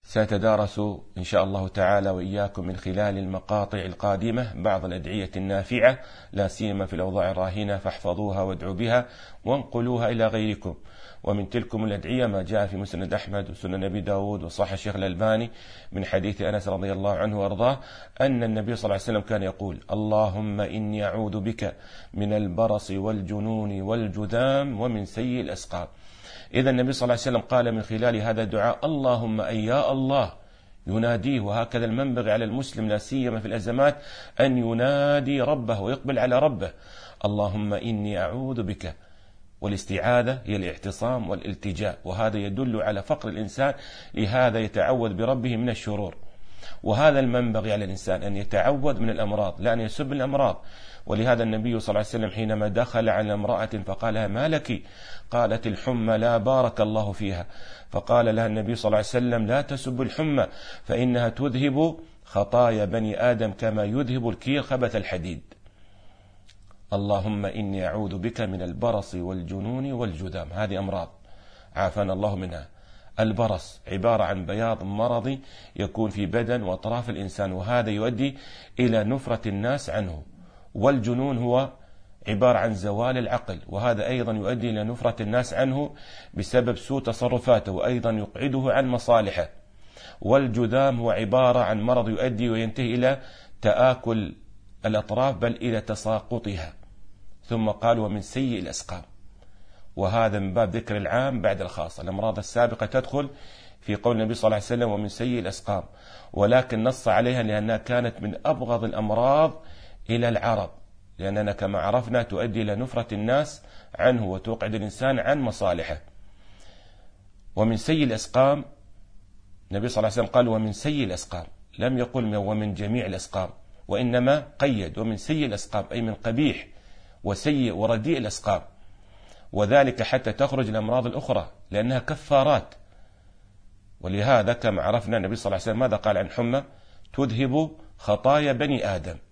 سنتدارس إن شاء الله تعالى وإياكم من خلال المقاطع القادمة بعض الأدعية النافعة، لا سيما في الأوضاع الراهنة، فاحفظوها وادعوا بها وانقلوها إلى غيركم. ومن تلكم الأدعية ما جاء في مسند أحمد وسنن أبي داود وصحح الشيخ الألباني من حديث أنس رضي الله عنه وأرضاه أن النبي صلى الله عليه وسلم كان يقول: اللهم إني أعوذ بك من البرص والجنون والجذام ومن سيء الأسقام. إذا النبي صلى الله عليه وسلم قال من خلال هذا الدعاء: اللهم أي يا الله، يناديه. وهكذا المنبغي على المسلم لا سيما في الأزمات أن ينادي ربه ويقبل على ربه: اللهم إني أعوذ بك. والاستعاذة هي الاعتصام والالتجاء، وهذا يدل على فقر الإنسان، لهذا يتعوذ بربه من الشرور. وهذا المنبغي على الإنسان أن يتعوذ من الأمراض، لا أن يسب الأمراض. ولهذا النبي صلى الله عليه وسلم حينما دخل على امرأة فقال: ما لك؟ قالت: الحمى لا بارك الله فيها. فقال لها النبي صلى الله عليه وسلم: لا تسب الحمى فإنها تذهب خطايا بني آدم كما يذهب الكير خبث الحديد. اللهم إني أعوذ بك من البرص والجنون والجذام. هذه أمراض عافانا الله منها. البرص عبارة عن بياض مرضي يكون في بدن وأطراف الإنسان، وهذا يؤدي إلى نفرة الناس عنه. والجنون هو عبارة عن زوال العقل، وهذا أيضا يؤدي إلى نفرة الناس عنه بسبب سوء تصرفاته، وأيضا يقعده عن مصالحه. والجذام هو عبارة عن مرض يؤدي وينتهي إلى تآكل الأطراف بل إلى تساقطها. ثم قال: ومن سيء الأسقام. وهذا من باب ذكر العام بعد الخاص. الأمراض السابقة تدخل في قول النبي صلى الله عليه وسلم: ومن سيء الأسقام، ولكن نص عليها لأنها كانت من أبغض الأمراض إلى العرب، لأننا كما عرفنا تؤدي إلى نفرة الناس عنه وتوقع الإنسان عن مصالحه. ومن سيء الأسقام، النبي صلى الله عليه وسلم قال: ومن سيء الأسقام، لم يقل ومن جميع الأسقام، وإنما قيد: ومن سيء الأسقام، أي من قبيح وسيء ورديء الأسقام. وذلك حتى تخرج الأمراض الأخرى لأنها كفارات. ولهذا كما عرفنا النبي صلى الله عليه وسلم ماذا قال عن حمى؟ تذهب خطايا بني آدم.